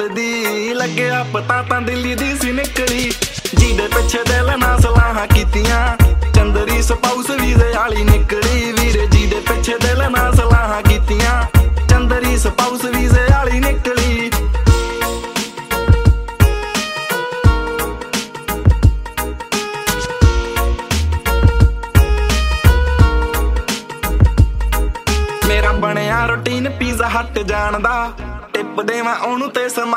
ਦੀ ਲੱਗਿਆ ਪਤਾ ਤਾਂ ਦਿੱਲੀ ਦੀ ਸੀ ਨਿਕਲੀ ਜਿਹਦੇ ਪਿੱਛੇ ਦਿਲ ਨਾਲ ਸਲਾਹਾਂ ਕੀਤੀਆਂ ਚੰਦਰੀ ਸਪਾਊਸ ਵੀਜ਼ੇ ਵਾਲੀ ਨਿਕਲੀ ਵੀਰੇ ਜਿਹਦੇ ਪਿੱਛੇ ਦਿਲ ਨਾਲ ਸਲਾਹਾਂ ਕੀਤੀਆਂ ਚੰਦਰੀ ਸਪਾਊਸ ਵੀਜ਼ੇ ਵਾਲੀ ਨਿਕਲੀ ਮੇਰਾ ਬਣਿਆ ਰੂਟੀਨ ਪੀਜ਼ਾ ਹੱਟ ਜਾਣ ਦਾ ਟਿਪ ਦੇਵਾਂ ਉਹਨੂੰ ਤੇ